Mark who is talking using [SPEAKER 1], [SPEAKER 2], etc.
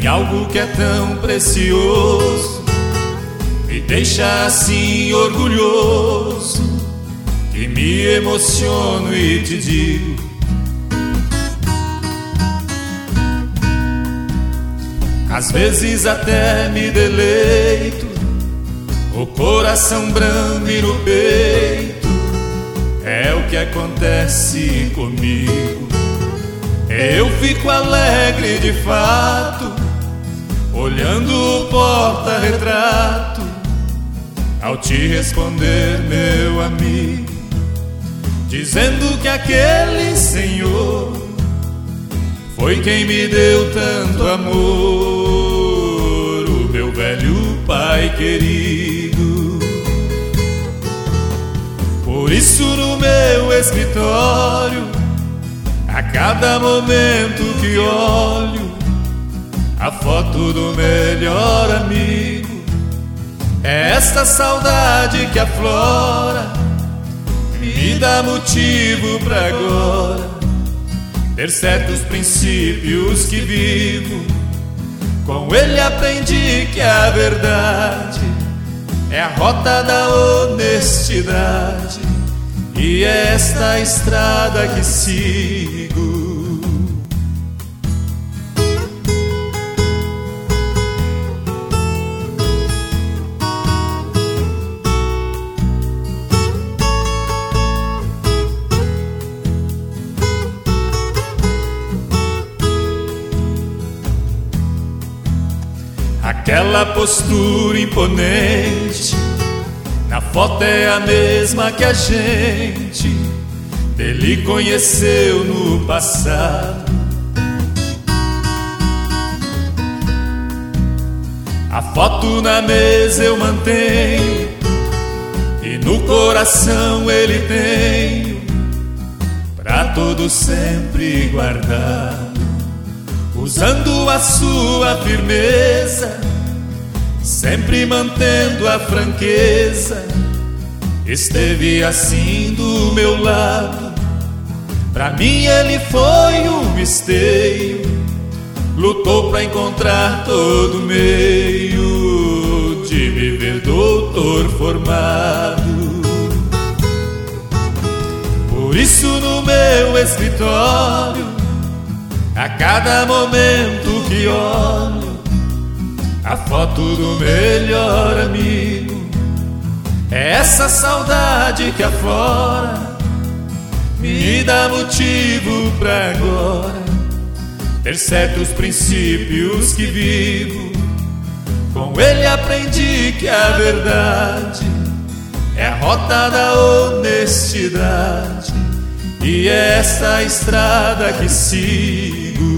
[SPEAKER 1] Tem algo que é tão precioso, me deixa assim orgulhoso, que me emociono e te digo: às vezes até me deleito, o coração brame no peito. É o que acontece comigo. Eu fico alegre de fato, olhando o porta-retrato, ao te responder, meu amigo, dizendo que aquele Senhor foi quem me deu tanto amor, o meu velho Pai querido. Por isso no meu escritório, a cada momento que olho a foto do melhor amigo, é esta saudade que aflora, me dá motivo pra agora ter certos princípios que vivo. Com ele aprendi que a verdade é a rota da honestidade, e é esta estrada que sigo. Aquela postura imponente na foto é a mesma que a gente dele conheceu no passado. A foto na mesa eu mantenho e no coração ele tenho, pra todo sempre guardado. Usando a sua firmeza, sempre mantendo a franqueza, esteve assim do meu lado. Pra mim ele foi um esteio, lutou pra encontrar todo meio de me ver doutor formado. Por isso no meu escritório, a cada momento que olho a foto do melhor amigo, é essa saudade que aflora, me dá motivo pra agora ter certos princípios que vivo. Com ele aprendi que a verdade é a rota da honestidade, e é essa estrada que sigo.